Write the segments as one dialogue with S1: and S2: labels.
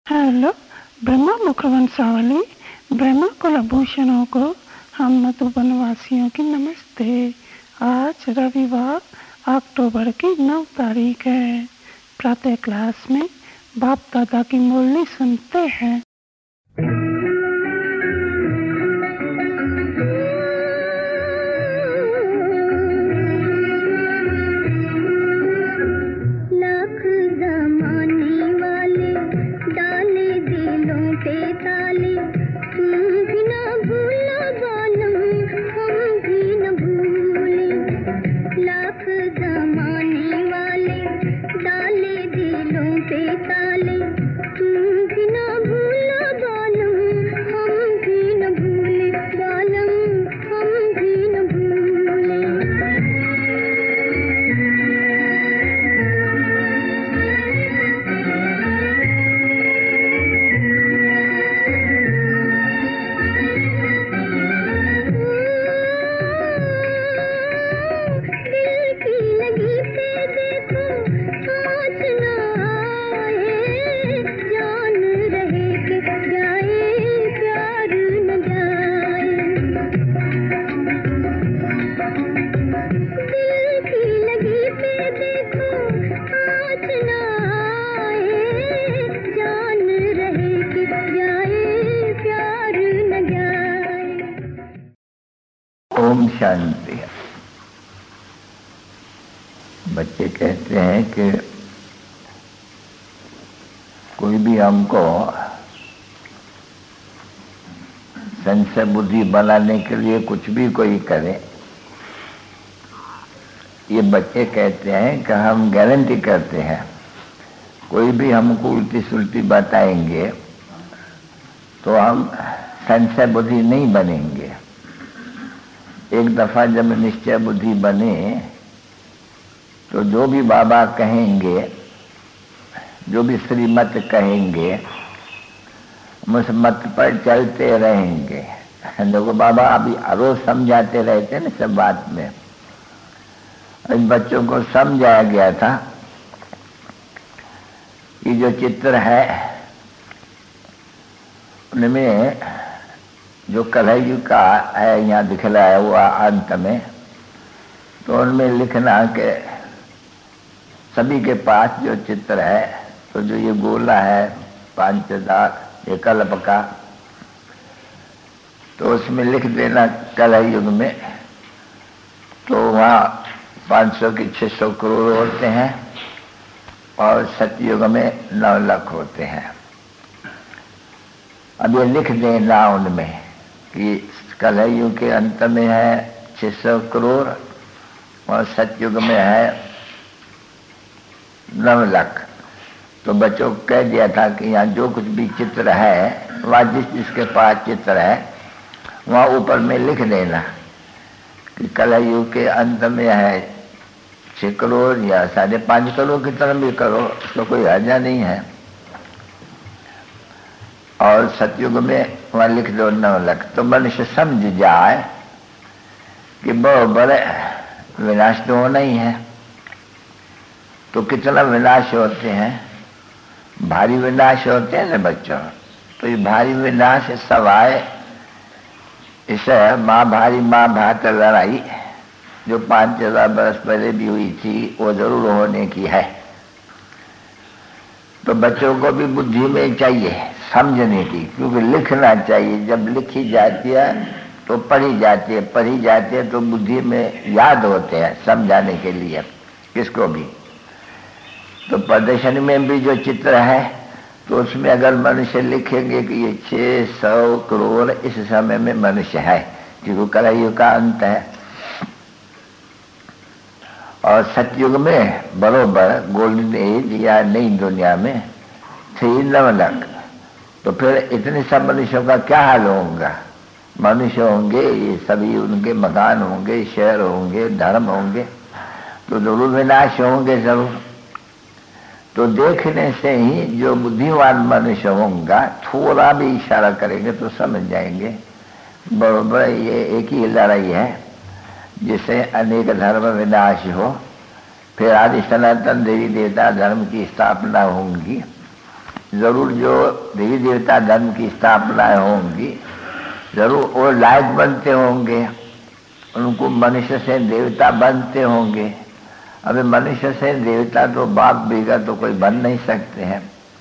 S1: Hello, Brahma मुखवंशावली, ब्रह्मा कुलभूषणों को हम मधुबन वासियों की नमस्ते। आज रविवार अक्टूबर की 9 तारीख है। प्रातः क्लास में बाप दादा की मुरली सुनते हैं।
S2: ओम शांति। बच्चे कहते हैं कि कोई भी हमको संशय बुद्धि बनाने के लिए कुछ भी कोई करे, ये बच्चे कहते हैं कि हम गारंटी करते हैं कोई भी हमको उल्टी सुल्टी बताएंगे तो हम संशय बुद्धि नहीं बनेंगे। एक दफा जब निश्चय बुद्धि बने तो जो भी बाबा कहेंगे, जो भी श्रीमत कहेंगे, हम उस मत पर चलते रहेंगे। देखो बाबा अभी रोज समझाते रहते ना सब बात में। इन बच्चों को समझाया गया था कि जो चित्र है उनमें जो कलयुग का है यहाँ दिखलाया हुआ अंत में, तो उनमें लिखना कि सभी के पास जो चित्र है, तो जो ये गोला है 5000 ये कल्प का, तो उसमें लिख देना कलयुग में। तो वहाँ 500 की 600 करोड़ होते हैं और सतयुग में 9 लाख होते हैं। अब ये लिख देना उनमें कि कलयुग के अंत में है 600 करोड़ और सतयुग में है 9 लाख। तो बच्चों को कह दिया था कि यहाँ जो कुछ भी चित्र है, वहाँ जिसके पास चित्र है वहाँ ऊपर में लिख देना कि कलयुग के अंत में है 6 करोड़ या 5.5 करोड़ की तरह भी करो, उसको कोई हर्जा नहीं है। और सतयुग में वहाँ लिख दो 9 लाख। तो मनुष्य समझ जाए कि बहुत बड़े विनाश तो होना ही है। तो कितना विनाश होते हैं, भारी विनाश होते हैं ना बच्चों। तो ये भारी विनाश सवाए इसे महाभारत लड़ाई जो 5000 बरस पहले भी हुई थी, वो जरूर होने की है। तो बच्चों को भी बुद्धि में चाहिए समझने की, क्योंकि लिखना चाहिए। जब लिखी जाती है तो पढ़ी जाती है, पढ़ी जाती है तो बुद्धि में याद होते हैं समझाने के लिए किसको भी। तो प्रदर्शन में भी जो चित्र है, तो उसमें अगर मनुष्य लिखेंगे कि ये 600 करोड़ इस समय में मनुष्य है, क्योंकि कलयुग का अंत है। और सतयुग में बरोबर गोल्डन एज या नई दुनिया में 9 लाख। तो फिर इतने सब मनुष्यों का क्या हाल होगा? मनुष्य होंगे, ये सभी उनके मकान होंगे, शहर होंगे, धर्म होंगे, तो जरूर विनाश होंगे जरूर। तो देखने से ही जो बुद्धिमान मनुष्य होगा, थोड़ा भी इशारा करेंगे तो समझ जाएंगे बरोबर ये एक ही लड़ाई है जिससे अनेक धर्म विनाश हो, फिर आदि सनातन देवी देवता धर्म की स्थापना होंगी। जरूर जो देवी देवता धर्म की स्थापनाएं होंगी जरूर वो लायक बनते होंगे, उनको मनुष्य से देवता बनते होंगे। अभी मनुष्य से देवता तो बाप बेगा तो कोई बन नहीं सकते हैं।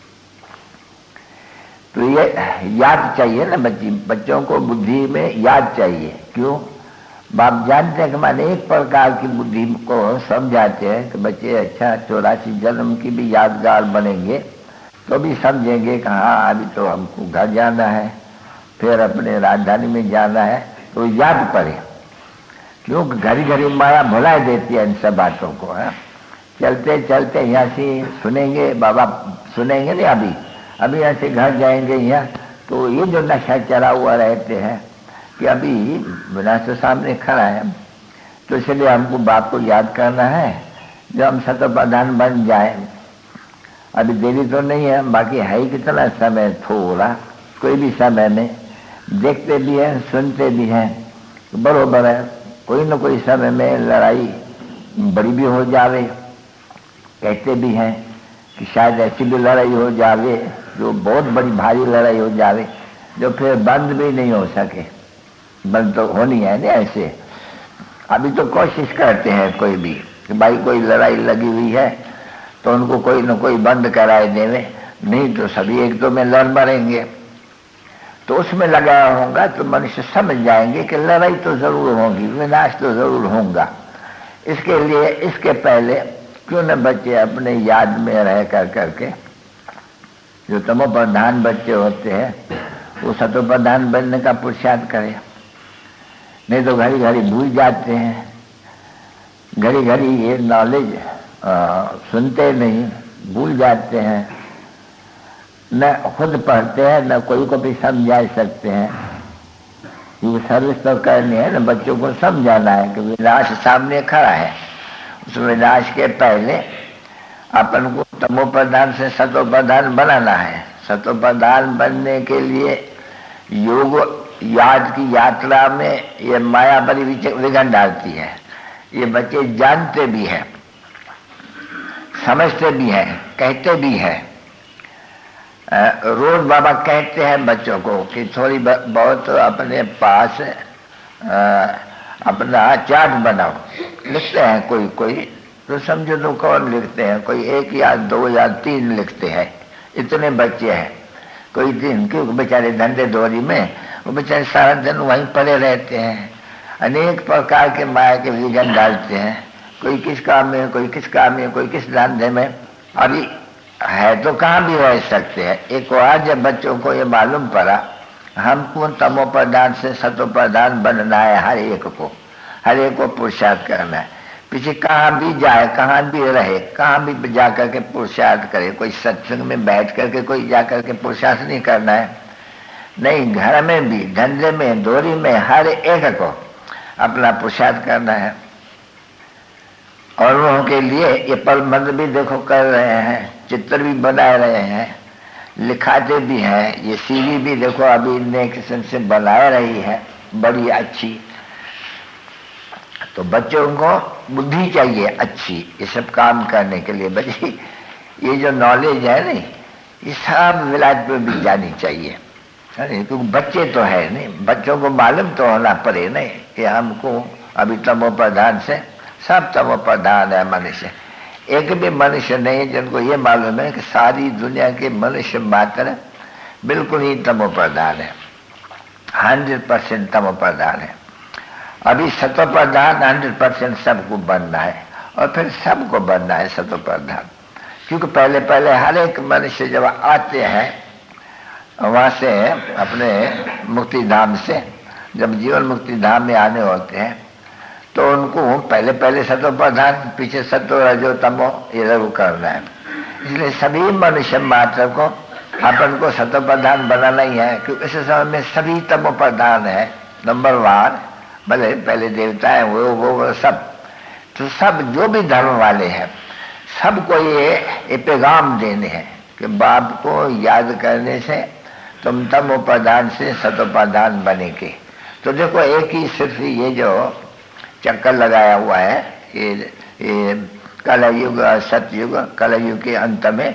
S2: तो ये याद चाहिए ना, बच्चों को बुद्धि में याद चाहिए। क्यों? बाप जानते हैं कि माने एक प्रकार की बुद्धि को समझाते हैं कि बच्चे अच्छा 84 जन्म की भी यादगार बनेंगे तो भी समझेंगे कि हाँ अभी तो हमको घर जाना है, फिर अपने राजधानी में जाना है, तो याद पड़े। क्योंकि घड़ी घड़ी माया भुला देती है इन सब बातों को है। चलते चलते यहाँ से सुनेंगे, बाबा सुनेंगे नहीं, अभी यहाँ से घर जाएंगे यहाँ, तो ये जो नशा चला हुआ रहते हैं कि अभी विनाश तो सामने खड़ा है, तो इसलिए हमको बाप को याद करना है जब हम शतप्रधान बन जाए। अभी देरी तो नहीं है, बाकी है ही कितना समय, थोड़ा कोई भी समय में देखते भी हैं सुनते भी हैं, तो बरोबर है कोई न कोई समय में लड़ाई बड़ी भी हो जावे। कहते भी हैं कि शायद ऐसी भी लड़ाई हो जावे जो बहुत बड़ी भारी लड़ाई हो जावे जो फिर बंद भी नहीं हो सके। बंद तो होनी है ना ऐसे। अभी तो कोशिश करते हैं कोई भी कि भाई कोई लड़ाई लगी हुई है तो उनको कोई न कोई बंद कराए देवे, नहीं तो सभी एक दो में लड़ मरेंगे। तो उसमें लगाया होगा तो मनुष्य समझ जाएंगे कि लड़ाई तो जरूर होगी, विनाश तो जरूर होगा। इसके लिए इसके पहले क्यों न बच्चे अपने याद में रह कर करके, जो तमोप्रधान बच्चे होते हैं वो सतोप्रधान बनने का पुरुषार्थ करें। नहीं तो घड़ी घड़ी भूल जाते हैं, घड़ी घड़ी ये नॉलेज सुनते नहीं, भूल जाते हैं, न खुद पढ़ते हैं न कोई को भी समझा सकते हैं। ये सर्विस तो करनी है न, बच्चों को समझाना है कि विनाश सामने खड़ा है। उस विनाश के पहले अपन को तमोप्रधान से सतोप्रधान बनाना है। सतोप्रधान बनने के लिए योग याद की यात्रा में ये माया बड़ी विघन डालती है। ये बच्चे जानते भी हैं, समझते भी हैं, कहते भी हैं। रोज बाबा कहते हैं बच्चों को कि थोड़ी बहुत अपने पास अपना चार्ट बनाओ। लिखते हैं कोई कोई तो समझो तो कौन लिखते हैं, कोई 1 या 2 या 3 लिखते हैं, इतने बच्चे हैं। कोई दिन क्योंकि बेचारे धंधे दौरी में वो बेचारे सारा दिन वहीं पड़े रहते हैं, अनेक प्रकार के माया के विघन डालते हैं। कोई किस काम में, कोई किस काम में, कोई किस धंधे में। अभी है तो कहाँ भी रह सकते हैं। एक बार जब बच्चों को ये मालूम पड़ा हमको तमोप्रधान से सतोप्रधान बनना है, हर एक को पुरुषार्थ करना है। पीछे कहाँ भी जाए, कहाँ भी रहे, कहाँ भी जा करके पुरुषार्थ करे। कोई सत्संग में बैठ करके कोई जा करके पुरुषार्थ नहीं करना है, नहीं, घर में भी, धंधे में, दौरी में, हर एक को अपना पुरुषार्थ करना है। और उनके के लिए ये पल मंत्र भी देखो कर रहे हैं, चित्र भी बना रहे हैं, लिखाते भी हैं। ये सीढ़ी भी देखो अभी नए किस्म से बना रही है, बड़ी अच्छी। तो बच्चों को बुद्धि चाहिए अच्छी ये सब काम करने के लिए। बच्चे ये जो नॉलेज है नहीं, ये सब विलायत पे भी जानी चाहिए, क्योंकि बच्चे तो है नहीं, बच्चों को मालूम तो होना पड़े नहीं कि हमको अभी तमोप्रधान से सब तमोप्रधान है मनुष्य। एक भी मनुष्य नहीं जिनको ये मालूम है कि सारी दुनिया के मनुष्य मात्र बिल्कुल ही तमोप्रधान है, 100% तमोप्रधान है। अभी सतोप्रधान 100% सबको बनना है और फिर सबको बनना है सतोप्रधान। क्योंकि पहले पहले हर एक मनुष्य जब आते हैं वहाँ से अपने मुक्ति धाम से, जब जीवन मुक्ति धाम में आने होते हैं तो उनको पहले पहले सतोप्रधान, पीछे सतो रजो तमो ये जरूर करना है। इसलिए सभी मनुष्य मात्र को अपन को सतोप्रधान बनाना ही है, क्योंकि इस समय में सभी तमोप्रधान है। नंबर 1 भले पहले देवता है वो सब, तो सब जो भी धर्म वाले हैं सबको ये पैगाम देने हैं कि बाप को याद करने से तुम तमोप्रधान से सतोप्रधान बनेंगे। तो देखो एक ही सिर्फ ये जो चक्कर लगाया हुआ है, ये कलयुग सतयुग, कलयुग के अंत में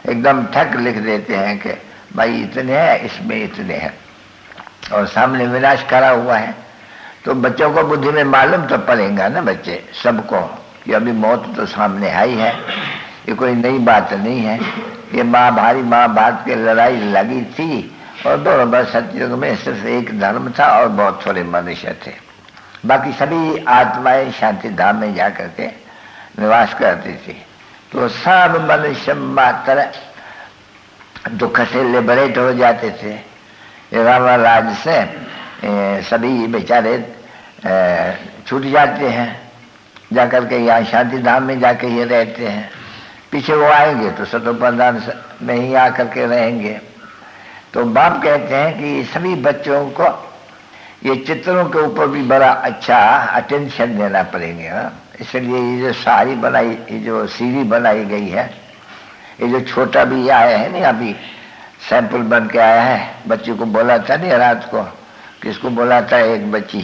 S2: एकदम ठक लिख देते हैं कि भाई इतने हैं, इसमें इतने हैं, और सामने विनाश करा हुआ है। तो बच्चों को बुद्धि में मालूम तो पड़ेगा ना बच्चे सबको कि अभी मौत तो सामने आई है, ये कोई नई बात नहीं है। ये महाभारत की लड़ाई लगी थी और बराबर सतयुग में सिर्फ एक धर्म था और बहुत थोड़े मनुष्य थे, बाकी सभी आत्माएं शांति धाम में जाकर के निवास करती थी। तो सब मनुष्य मात्र दुख से लिबरेट हो जाते थे। रावण राज से सभी बेचारे छूट जाते हैं, जाकर के यहाँ शांति धाम में जाके ये रहते हैं। पीछे वो आएंगे तो सतोप्रधान में ही आकर के रहेंगे। तो बाप कहते हैं कि सभी बच्चों को ये चित्रों के ऊपर भी बड़ा अच्छा अटेंशन देना पड़ेगा। इसलिए ये जो सारी बनाई, ये जो सीढ़ी बनाई गई है, ये जो छोटा भी आया है ना, अभी सैंपल बन के आया है। बच्ची को बोला था नहीं रात को, किसको बोला था, एक बच्ची,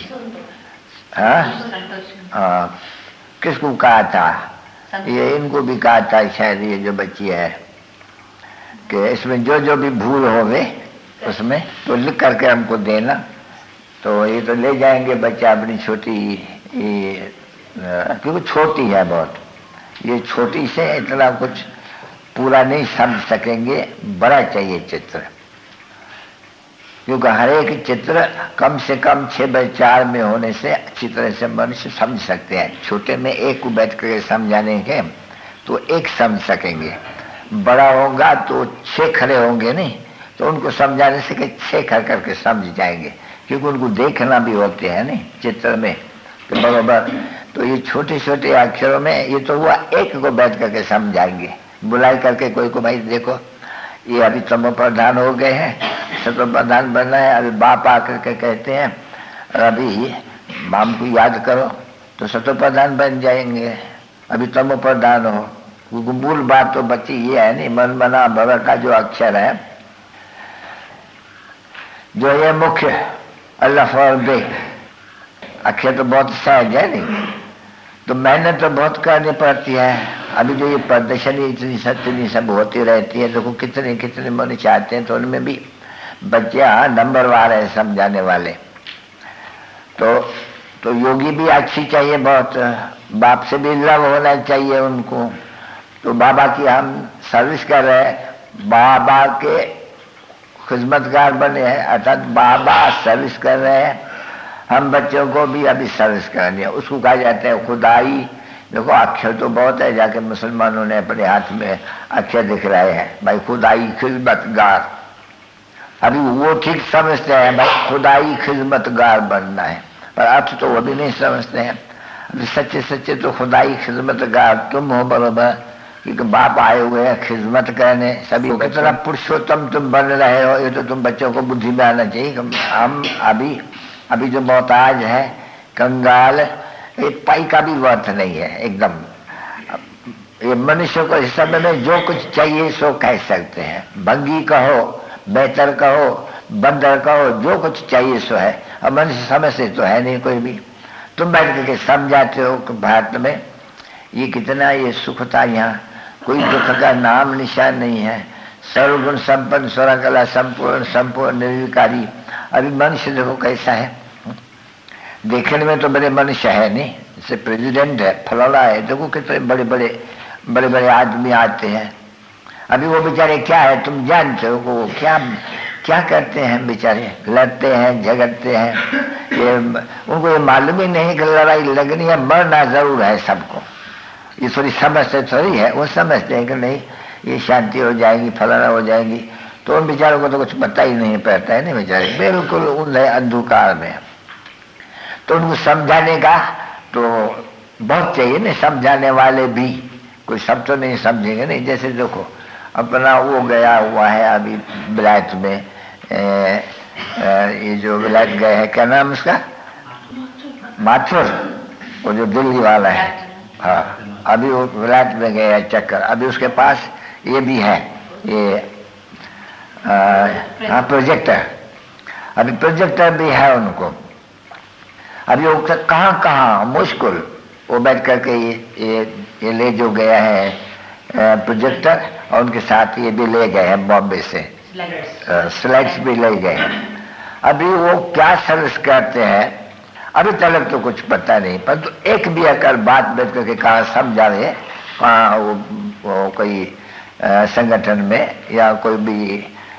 S2: हाँ किसको कहा था, ये इनको भी कहा था शायद, ये जो बच्ची है कि इसमें जो जो भी भूल होवे उसमें तो लिख करके हमको देना। तो ये तो ले जाएंगे बच्चा अपनी छोटी, क्योंकि छोटी है बहुत, ये छोटी से इतना कुछ पूरा नहीं समझ सकेंगे, बड़ा चाहिए चित्र। क्योंकि हर एक चित्र कम से कम 6/4 में होने से अच्छी तरह से मनुष्य समझ सकते हैं। छोटे में एक को बैठ कर समझाने के तो एक समझ सकेंगे, बड़ा होगा तो 6 खड़े होंगे नहीं, तो उनको समझाने से कि 6 खड़ करके समझ जाएंगे, क्योंकि उनको देखना भी होते हैं नहीं चित्र में तो बराबर। तो ये छोटे छोटे अक्षरों में ये तो हुआ, एक को बैठ करके समझाएंगे, बुलाई करके कोई को, भाई देखो ये अभी तमो प्रधान हो गए हैं, सतो प्रधान बनना है। अभी बाप आकर के कहते हैं अभी माम को याद करो तो सतो प्रधान बन जाएंगे, अभी तमो प्रधान हो। क्योंकि मूल बात तो बच्ची ये है नहीं, मन मना भव का जो अक्षर है, जो ये मुख्य अल्लाह और बे अक्षर तो बहुत सहज है नहीं, तो मेहनत तो बहुत करनी पड़ती है। अभी जो ये प्रदर्शनी इतनी सत्य सब होती रहती है, देखो कितने कितने मनुष्य आते हैं, तो उनमें भी बच्चे नंबरवार है समझाने वाले। तो योगी भी अच्छी चाहिए बहुत, बाप से भी लव होना चाहिए उनको। तो बाबा की हम सर्विस कर रहे हैं, बाबा के खिदमतगार बने हैं, अर्थात बाबा सर्विस कर रहे हैं, हम बच्चों को भी अभी सर्विस करनी है। उसको कहा जाता है खुदाई। देखो अक्षर तो बहुत है, जाके मुसलमानों ने अपने हाथ में अक्षर दिख रहे हैं, भाई खुदाई खिदमतगार। अभी वो ठीक समझते हैं भाई खुदाई खिदमतगार बनना है, पर अर्थ तो वो भी नहीं समझते हैं। अभी सच्चे सच्चे तो खुदाई खिदमतगार तुम हो बराबर, क्योंकि बाप आए हुए हैं खिदमत करने। सभी कितना पुरुषोत्तम तुम बन रहे हो, ये तो तुम बच्चों को बुद्धि में आना चाहिए। हम अभी जो मोहताज है, कंगाल, एक पाई का भी वर्थ नहीं है एकदम। ये मनुष्य को इस समय में जो कुछ चाहिए सो कह सकते हैं, भंगी कहो, बेहतर कहो, बंदर कहो, जो कुछ चाहिए सो है। और मनुष्य समझते तो है नहीं कोई भी। तुम बैठ करके समझाते हो कि भारत में ये कितना ये सुख था, यहाँ कोई दुख का नाम निशान नहीं है, सर्वगुण संपन्न, स्वरकला संपूर्ण, संपूर्ण निर्विकारी। अभी मनुष्य देखो कैसा है, देखने में तो बड़े मनुष्य है नहीं, जैसे प्रेसिडेंट है, फलाना है, देखो कितने बड़े बड़े आदमी आते हैं। अभी वो बेचारे क्या है तुम जानते हो, वो क्या करते हैं बेचारे, लड़ते हैं झगड़ते हैं। ये उनको ये मालूम ही नहीं कि लड़ाई लगनी है, मरना जरूर है सबको। ये थोड़ी समझते थोड़ी है, वो समझते हैं कि नहीं ये शांति हो जाएगी, फलाना हो जाएगी। तो उन बेचारों को तो कुछ पता ही नहीं पड़ता है, नहीं बेचारे बिल्कुल उन अंधकार में। तो उनको समझाने का तो बहुत चाहिए ना, समझाने वाले भी, कोई सब तो नहीं समझेंगे नहीं। जैसे देखो अपना वो गया हुआ है अभी विलायत में, ये जो विलायत गए हैं, क्या नाम उसका, माथुर, वो जो दिल्ली वाला है, हाँ अभी वो विलायत में गए हैं चक्कर। अभी उसके पास ये भी है, ये हाँ प्रोजेक्टर, अभी प्रोजेक्टर भी है उनको। अभी वो कहाँ मुश्किल वो बैठ करके ये ले जो गया है प्रोजेक्टर और उनके साथ ये भी ले गए हैं बॉम्बे से, स्लाइड्स भी ले गए हैं। अभी वो क्या सर्विस करते हैं अभी तक तो कुछ पता नहीं, परंतु एक भी अगर बात बैठ करके कहा समझा रहे, कहाँ वो कोई संगठन में या कोई भी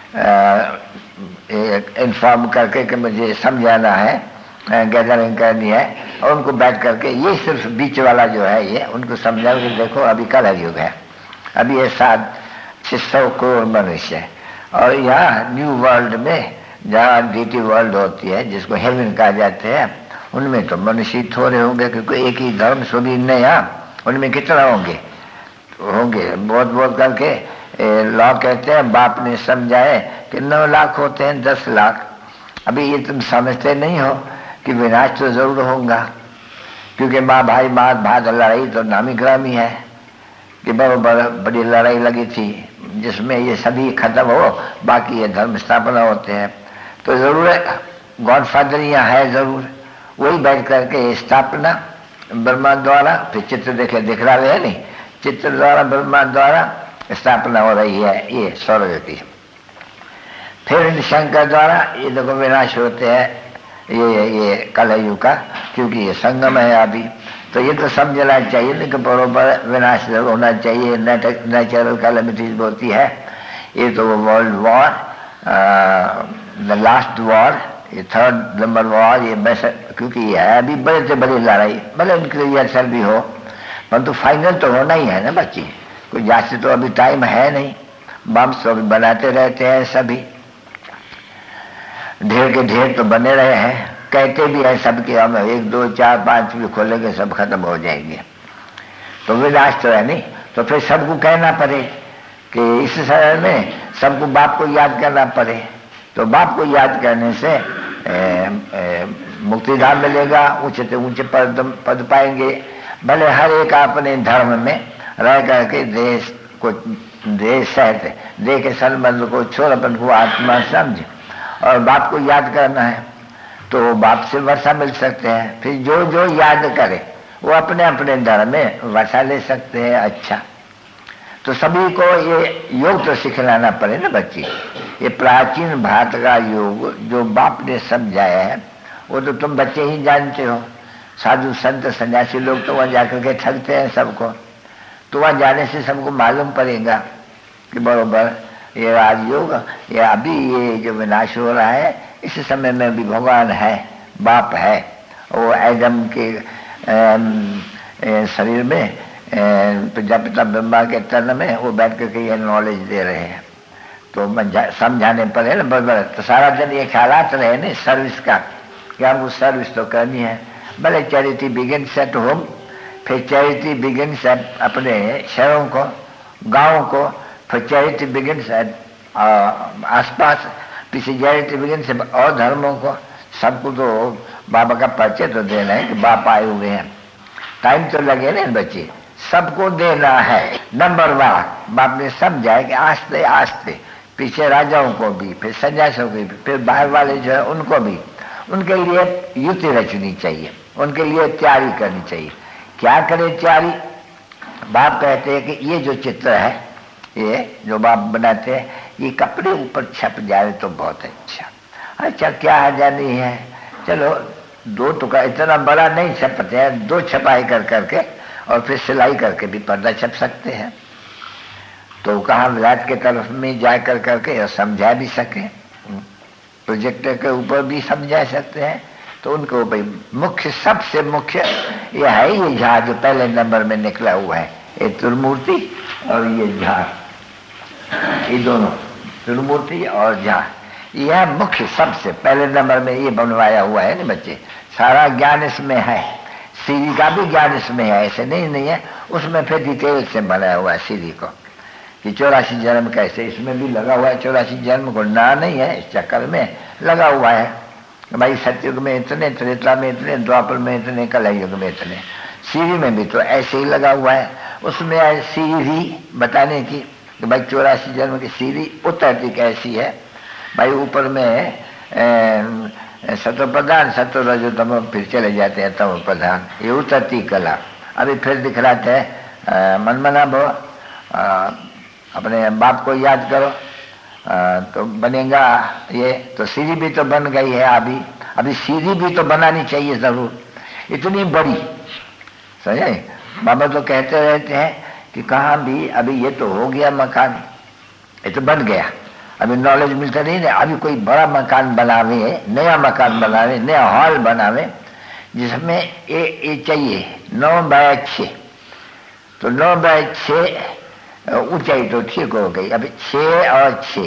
S2: इन्फॉर्म करके कि मुझे समझाना है, गैदरिंग करनी है, और उनको बैठ करके ये सिर्फ बीच वाला जो है ये उनको समझा कि देखो अभी कलह युग है, अभी ये 700 करोड़ मनुष्य है, और यहाँ न्यू वर्ल्ड में जहाँ डीटी वर्ल्ड होती है जिसको हेवन कहा जाते हैं, उनमें तो मनुष्य थोड़े होंगे क्योंकि एक ही धर्म सभी नया, उनमें कितना होंगे बहुत बहुत करके लॉ कहते हैं, बाप ने समझाए कि 9 लाख होते हैं 10 लाख। अभी ये तुम समझते नहीं हो कि विनाश तो जरूर होगा, क्योंकि माँ भाई माँ भात लड़ाई तो नामी ग्रामी है कि बहुत बड़ी लड़ाई लगी थी जिसमें ये सभी खत्म हो, बाकी ये धर्म स्थापना होते हैं। तो जरूर है गॉडफादर यहाँ है, जरूर वही बैठ करके स्थापना ब्रह्मा द्वारा, फिर चित्र देखे दिख रहा है नहीं, चित्र द्वारा ब्रह्मा द्वारा स्थापना हो रही है ये स्वर्ग की। फिर शंकर द्वारा ये देखो विनाश होते हैं ये कलयुग का, क्योंकि ये संगम है अभी। तो ये तो समझना चाहिए नहीं कि बरोबर विनाश होना चाहिए, नेचुरल कैलेमिटीज होती है। ये तो world war, the last war, ये 3rd नंबर वॉर, ये बेस्ट, क्योंकि ये है अभी बड़े से बड़ी लड़ाई, भले उनके लिए असर भी हो, परंतु फाइनल तो होना ही है ना बच्ची, कोई जाते तो अभी टाइम है नहीं, बम्स तो अभी बनाते रहते हैं सभी, ढेर के ढेर तो बने रहे हैं, कहते भी हैं सबके हम 1 2 4 5 भी खोलेंगे सब खत्म हो जाएंगे, तो विनाश तो है नहीं। तो फिर सबको कहना पड़े कि इस समय में सबको बाप को याद करना पड़े, तो बाप को याद करने से मुक्तिधाम मिलेगा, ऊंचे से ऊंचे पद पाएंगे। भले हर एक अपने धर्म में रह करके देश सहित देह के संबंध को छोड़ अपन को आत्मा समझ और बाप को याद करना है, तो बाप से वर्षा मिल सकते हैं। फिर जो जो याद करे वो अपने अपने धर्म में वर्षा ले सकते हैं। अच्छा, तो सभी को ये योग तो सिखलाना पड़े ना बच्ची। ये प्राचीन भारत का योग जो बाप ने समझाया है वो तो तुम बच्चे ही जानते हो। साधु संत सन्यासी लोग तो वहाँ जाकर के ठगते हैं सबको, तो वहाँ जाने से सबको मालूम पड़ेगा कि बरोबर ये राजयोग, ये अभी ये जो विनाश हो रहा है इस समय में भी भगवान है, बाप है। वो एडम के शरीर में प्रजापिता ब्रह्मा के तन में वो बैठ करके ये नॉलेज दे रहे हैं, तो समझाने पर है ना बराबर। तो सारा दिन ये ख्यालात रहे ना सर्विस का, कि हमको सर्विस तो करनी है। भले चैरिटी बिगिन्स एट होम, फिर चैरिटी बिगिन्स एट अपने शहरों को, गाँव को, फिर चैरिटी बिगिन्स एट आसपास, पीछे चैरिटी बिगिन्स और धर्मों को। सबको तो बाबा का परिचय तो देना है कि बाप आए हुए हैं, टाइम तो लगे ना बच्चे, सबको देना है। नंबर 1 बाप ने समझा है कि आस्ते आस्ते पीछे राजाओं को भी, फिर सन्यासियों को भी, फिर बाहर वाले जो है उनको भी, उनके लिए युति रचनी चाहिए, उनके लिए तैयारी करनी चाहिए। क्या करे तैयारी? बाप कहते हैं कि ये जो चित्र है, ये जो बाप बनाते हैं, ये कपड़े ऊपर छप जाए तो बहुत अच्छा। अच्छा, क्या हानि है? चलो 2 टुकड़ा, इतना बड़ा नहीं छपते हैं, 2 छपाई कर करके और फिर सिलाई करके भी पर्दा छप सकते हैं। तो कहाँ विराट के तरफ में जा कर करके और समझा भी सके, प्रोजेक्टर के ऊपर भी समझा सकते हैं। तो उनको भाई मुख्य, सबसे मुख्य ये है ये झाड़ जो पहले नंबर में निकला हुआ है, ये त्रिमूर्ति और ये झाड़, ये दोनों त्रिमूर्ति और झाड़, यह मुख्य सबसे पहले नंबर में ये बनवाया हुआ है ना बच्चे। सारा ज्ञान इसमें है, सीढ़ी का भी ज्ञान इसमें है, ऐसे नहीं है। उसमें फिर डिटेल से बनाया हुआ है सीढ़ी को कि 84 जन्म कैसे, इसमें भी लगा हुआ है 84 जन्म को ना नहीं है, इस चक्कर में लगा हुआ है भाई। सतयुग में इतने, त्रेता में इतने, द्वापर में इतने, कलयुग में इतने। सीढ़ी में भी तो ऐसे ही लगा हुआ है, उसमें सीढ़ी बताने की कि भाई 84 जन्म की सीढ़ी उतरती कैसी है भाई। ऊपर में सत्व प्रधान, सत्व रजोतम, फिर चले जाते हैं तम प्रधान, ये उतरती कला। अभी फिर दिखलाते हैं मनमना भव अपने बाप को याद करो तो बनेगा ये। तो सीढ़ी भी तो बन गई है, अभी सीढ़ी भी तो बनानी चाहिए जरूर, इतनी बड़ी। समझे? बाबा तो कहते रहते हैं कि कहाँ भी अभी ये तो हो गया मकान, ये तो बन गया, अभी नॉलेज मिलता नहीं है, अभी कोई बड़ा मकान बनावे, नया मकान बनावे, नया हॉल बनावे जिसमें ये चाहिए 9x6। तो 9x6 ऊंचाई तो ठीक हो गई, अभी 6 और 6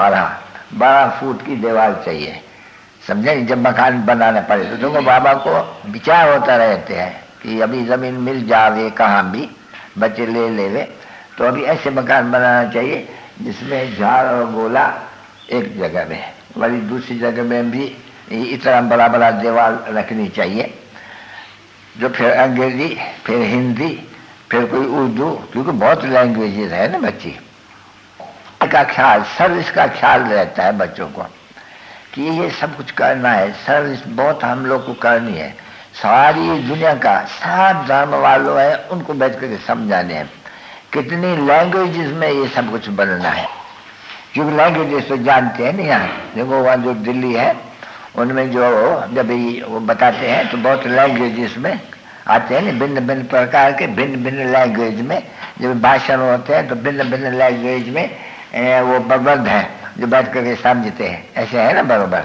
S2: 12 फुट की दीवार चाहिए। समझे? जब मकान बनाना पड़े तो तुमको बाबा को विचार होता रहते हैं कि अभी जमीन मिल जावे, कहाँ भी बच्चे ले लेवे, तो अभी ऐसे मकान बनाना चाहिए जिसमें झाड़ और गोला एक जगह में, वाली दूसरी जगह में भी इतना बड़ा बड़ा दीवार रखनी चाहिए, जो फिर अंग्रेजी, फिर हिंदी, फिर कोई उर्दू, क्योंकि बहुत लैंग्वेजेस है ना बच्ची का ख्याल, सर्विस का ख्याल रहता है बच्चों को कि ये सब कुछ करना है, सर्विस बहुत हम लोग को करनी है। सारी दुनिया का सब धर्म वालों है, उनको बैठ करके समझाने हैं कितनी लैंग्वेजेस में ये सब कुछ बनना है, क्योंकि लैंग्वेजेस तो जानते हैं नहीं। यहाँ देखो वहाँ जो दिल्ली है उनमें जो जब वो बताते हैं तो बहुत लैंग्वेजेस में आते हैं ना, भिन्न भिन्न प्रकार के भिन्न भिन्न लैंग्वेज में जब भाषण होते हैं तो भिन्न भिन्न लैंग्वेज में वो प्रबंध है जो बैठ करके समझते हैं, ऐसे है ना बरोबर।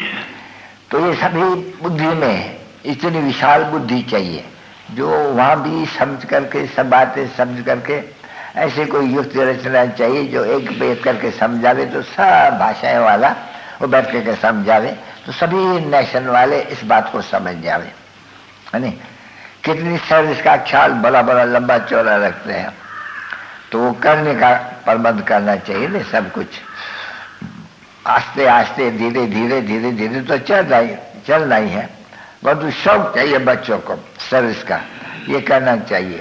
S2: तो ये सभी बुद्धि में इतनी विशाल बुद्धि चाहिए जो वहाँ भी समझ करके सब बातें समझ करके ऐसे कोई युक्ति रचना चाहिए जो एक बैठ करके समझावे, तो सब भाषाएं वाला वो बैठ करके समझावे तो सभी नेशन वाले इस बात को समझ जावे, है नहीं। कितनी सर्विस का ख्याल बड़ा बड़ा लंबा चौड़ा रखते हैं, तो वो करने का प्रबंध करना चाहिए ना। सब कुछ आस्ते आस्ते धीरे धीरे धीरे धीरे तो चलना ही है, परंतु शौक चाहिए बच्चों को सर्विस का, ये करना चाहिए।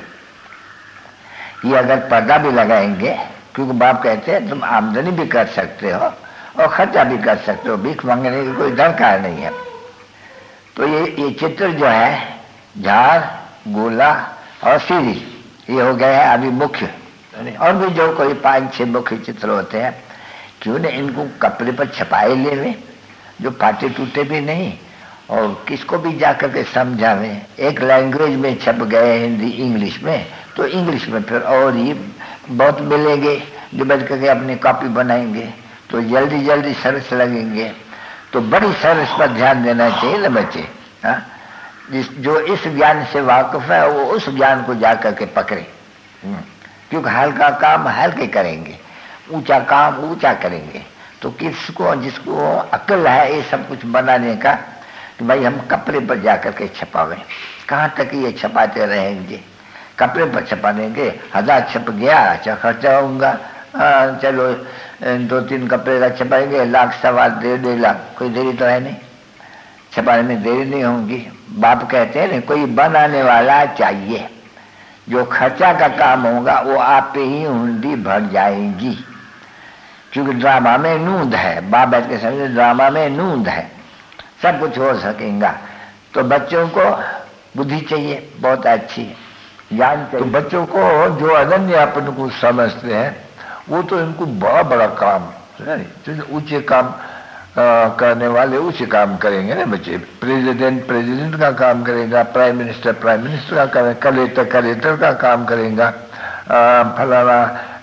S2: ये अगर पर्दा भी लगाएंगे, क्योंकि बाप कहते हैं तुम आमदनी भी कर सकते हो और खर्चा भी कर सकते हो, भीख मांगने की कोई दरकार नहीं है। तो ये चित्र जो है झाड़, गोला और सीढ़ी, ये हो गए हैं अभी मुख्य। और भी जो कोई 5-6 मुख्य चित्र होते हैं, क्यों ने इनको कपड़े पर छपाए लेवे जो फाटे टूटे भी नहीं, और किसको भी जाकर के समझावे। एक लैंग्वेज में छप गए हिंदी इंग्लिश में, तो इंग्लिश में फिर और ही बहुत मिलेंगे जो बैठ करके अपनी कॉपी बनाएंगे, तो जल्दी जल्दी सर्विस लगेंगे। तो बड़ी सर्विस पर ध्यान देना चाहिए ना बच्चे। हाँ, जो इस ज्ञान से वाकिफ है वो उस ज्ञान को जाकर के पकड़े, क्योंकि हल्का काम हल्के करेंगे, ऊंचा काम ऊंचा करेंगे। तो किसको जिसको अक्ल है ये सब कुछ बनाने का कि भाई हम कपड़े पर जाकर के छपावें, कहाँ तक ये छपाते रहेंगे। कपड़े पर छपा देंगे, 1000 छप गया, अच्छा खर्चा होगा, चलो 2-3 कपड़े का छपाएंगे, 1,00,000 1.5 लाख, कोई देरी तो है नहीं, छपाने में देरी नहीं होगी। बाप कहते हैं ना कोई बनाने वाला चाहिए, जो खर्चा का काम होगा वो आप पे ही हुंडी भर जाएगी, क्योंकि ड्रामा में नूंद है। बाप बैठ के समझे ड्रामा में नूंद है, सब कुछ हो सकेगा। तो बच्चों को बुद्धि चाहिए बहुत अच्छी, ज्ञान चाहिए। तो बच्चों को जो अनन्य अपन को समझते हैं वो तो इनको बड़ा बड़ा काम, ऊंचे काम करने वाले ऊंचे काम करेंगे ना बच्चे। प्रेसिडेंट का काम करेगा, प्राइम मिनिस्टर का करेगा, कलेक्टर का काम करेगा, फलाना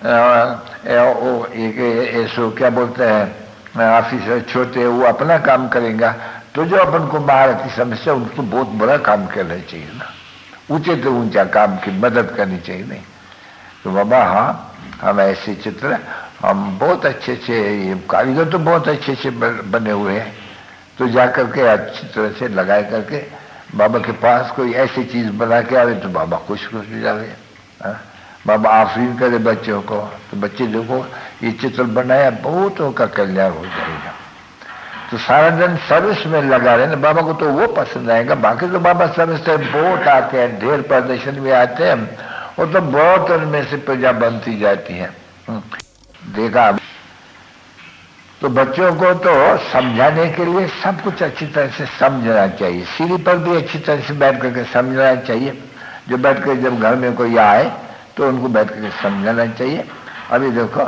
S2: ऐसो क्या बोलते हैं ऑफिसर छोटे, वो अपना काम करेगा। तो जो अपन को बाहर की समस्या उनको बहुत बड़ा काम करना चाहिए ना, ऊंचे तो ऊंचा काम की मदद करनी चाहिए। नहीं तो बाबा हाँ, हम ऐसे चित्र, हम बहुत अच्छे कारीगर तो बहुत अच्छे बने हुए हैं, तो जाकर के अच्छी तरह से लगाए करके बाबा के पास कोई ऐसी चीज बना के आवे तो बाबा खुश हो जावे। बाबा आफरीन करे बच्चों को, तो बच्चे देखो ये चित्र बनाया, बहुतों का कल्याण हो जाएगा। तो सारा दिन सर्विस में लगा रहे ना, बाबा को तो वो पसंद आएगा। बाकी तो बाबा सर्विस से बहुत आते हैं, ढेर प्रदर्शन में आते हैं, और तो बहुत उनमें से प्रजा बनती जाती है। देखा तो बच्चों को तो समझाने के लिए सब कुछ अच्छी तरह से समझना चाहिए। सीढ़ी पर भी अच्छी तरह से बैठ करके समझना चाहिए। जो बैठ कर जब घर में कोई आए तो उनको बैठ कर समझाना चाहिए। अभी देखो,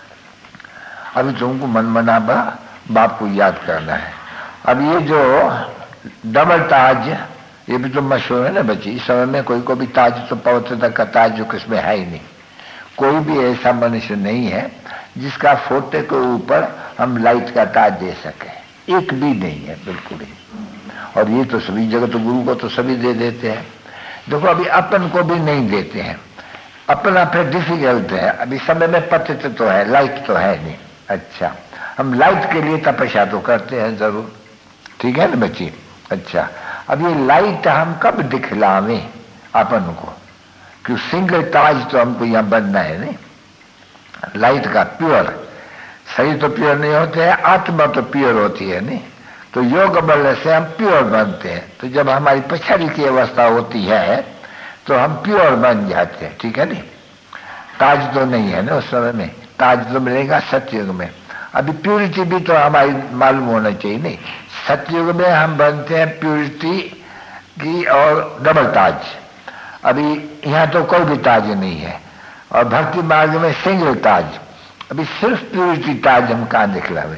S2: अभी तुमको मन मना बाप को याद करना है। अब ये जो डबल ताज, ये भी तो मशहूर है ना बच्ची। इस समय में कोई को भी ताज, तो पवित्रता का ताज जो किसमें है ही नहीं। कोई भी ऐसा मनुष्य नहीं है जिसका फोटे के ऊपर हम लाइट का ताज दे सके, एक भी नहीं है, बिल्कुल ही। और ये तो सभी जगह, तो गुरु को तो सभी दे देते हैं। देखो अभी अपन को भी नहीं देते हैं, अपना फिर डिफिकल्ट है। अभी समय में पतित तो है, लाइट तो है नहीं। अच्छा, हम लाइट के लिए तपस्या तो करते हैं जरूर, ठीक है ना बच्ची। अच्छा, अब ये लाइट हम कब दिखलावे अपन को, कि सिंगल ताज तो हमको यहाँ बनना है नहीं, लाइट का प्योर। शरीर तो प्योर नहीं होते हैं, आत्मा तो प्योर होती है नहीं। तो योग बल से हम प्योर बनते हैं। तो जब हमारी पछाड़ी की अवस्था होती है तो हम प्योर बन जाते हैं, ठीक है नहीं। ताज तो नहीं है ना उस समय में, ताज तो मिलेगा सतयुग में। अभी प्योरिटी भी तो हमारी मालूम होना चाहिए नहीं। सतयुग में हम बनते हैं प्योरिटी की और डबल ताज। अभी यहाँ तो कोई भी ताज नहीं है, और भक्ति मार्ग में सिंगल ताज। अभी सिर्फ प्योरिटी ताज हम कहाँ दिखलावे,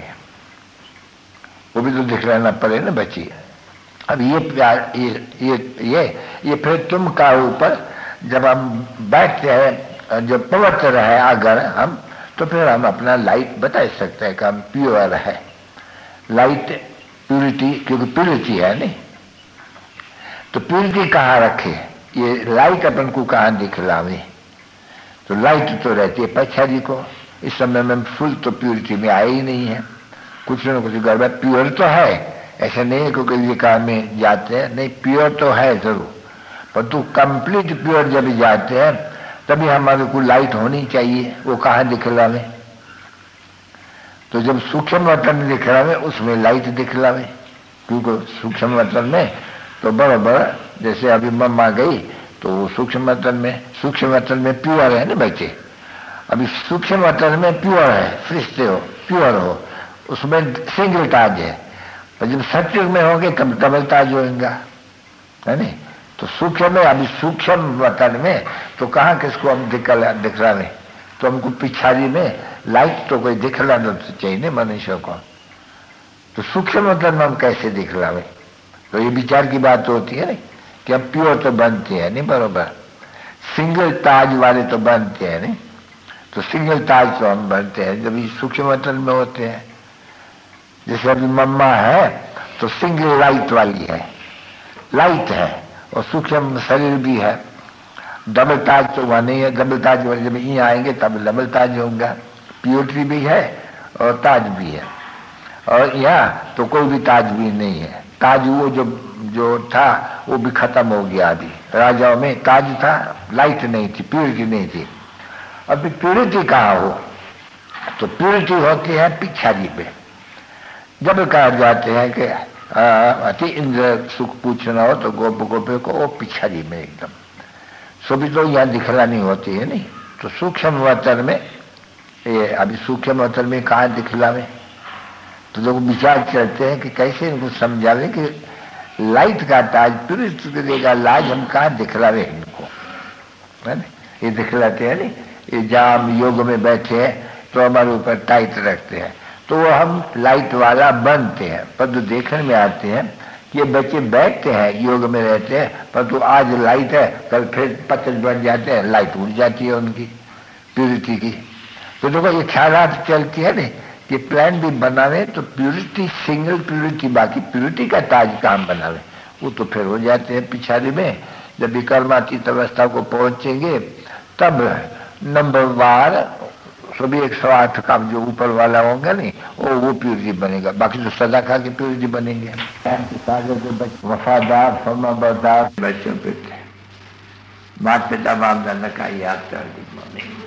S2: वो भी तो दिखलाना पड़े ना बच्ची। अब ये प्यार, ये फिर तुम का ऊपर जब हम बैठते हैं, जब पवित्र है अगर हम, तो फिर हम अपना लाइट बता सकते हैं कि हम प्योर है। लाइट प्यूरिटी, क्योंकि प्यूरिटी है नहीं, तो प्यूरिटी कहाँ रखे, ये लाइट अपन को कहाँ दिखलावे। तो लाइट तो रहती है पछाड़ी को। इस समय में फुल तो प्यूरिटी में आया ही नहीं है, कुछ न कुछ गड़बड़। प्योर तो है, ऐसा नहीं है क्योंकि ये काम में जाते हैं, नहीं प्योर तो है जरूर, परंतु कंप्लीट प्योर जब जाते हैं तभी हमारे को लाइट होनी चाहिए। वो कहाँ दिखलावे, तो जब सूक्ष्म वतन दिखलावे उसमें लाइट दिखलावे। क्योंकि सूक्ष्म वतन में तो बराबर, जैसे अभी मम्मा गई तो वो सूक्ष्म वतन में प्योर है ना बच्चे। अभी सूक्ष्म वतन में प्योर है, फरिश्ते हो, प्योर हो, उसमें सिंगल ताज है। और जब सतयुग में होंगे तब डबल ताज होगा, है नहीं। तो सूक्ष्म में, अभी सूक्ष्म वतन में तो कहाँ किसको हम दिखलावे, तो हमको पिछाड़ी में लाइट तो कोई दिखलाना तो चाहिए नहीं मनुष्य को। तो सूक्ष्म वतन में हम कैसे दिखलावे, तो ये विचार की बात होती है नहीं, कि हम प्योर तो बनते हैं नहीं, बरोबर सिंगल ताज वाले तो बनते हैं नहीं। तो सिंगल ताज तो हम बनते हैं जब ये सूक्ष्म वतन में होते हैं। जैसे अभी मम्मा है तो सिंगल लाइट वाली है, लाइट है, और सूक्ष्म शरीर भी है। डबल ताज तो वहाँ नहीं है। डबल ताज वाले जब यहाँ आएंगे तब डबल ताज होगा, प्योरिटी भी है और ताज भी है। और यहाँ तो कोई भी ताज भी नहीं है। ताज वो जो था वो भी खत्म हो गया। अभी राजाओं में ताज था, लाइट नहीं थी, प्योरिटी नहीं थी। अभी प्योरिटी कहाँ हो, तो प्योरिटी होती है पिछाड़ी पे। जब कहा जाते हैं कि अति इंद्र सुख पूछना हो तो गोपे को वो पिछाड़ी में एकदम सो भी तो यहाँ दिखलानी होती है नहीं। तो सूक्ष्म वतन में, ये अभी सूक्ष्म वतन में कहाँ दिखलावे, तो लोग विचार करते हैं कि कैसे इनको समझावे कि लाइट का ताज प्योरिटी का लाज हम कहाँ दिखलावे इनको, है ना। ये दिखलाते हैं नहीं, ये जहाँ हम योग में बैठे हैं तो हमारे ऊपर टाइट रखते हैं, तो वो हम लाइट वाला बनते हैं। पर तो देखने में आते हैं कि ये बच्चे बैठते हैं योग में रहते हैं, पर तो आज लाइट है कल फिर पतंग बन जाते हैं, लाइट उड़ जाती है उनकी प्यूरिटी की। तो देखो ये ख्यालात चलती है ना कि प्लान भी बनावे तो प्यूरिटी, सिंगल प्यूरिटी, बाकी प्यूरिटी का ताज काम बनावे, वो तो फिर हो जाते हैं पिछाड़ी में। जब विकर्मातीत अवस्था को पहुंचेंगे तब नंबर वार सभी 108 का जो ऊपर वाला होगा नहीं, वो प्यूरिटी बनेगा। बाकी तो सदा खा के प्यूरिटी बनेंगे। वफादार फर्माबरदार बच्चों पे माता पिता बाप दादा का याद कर दी।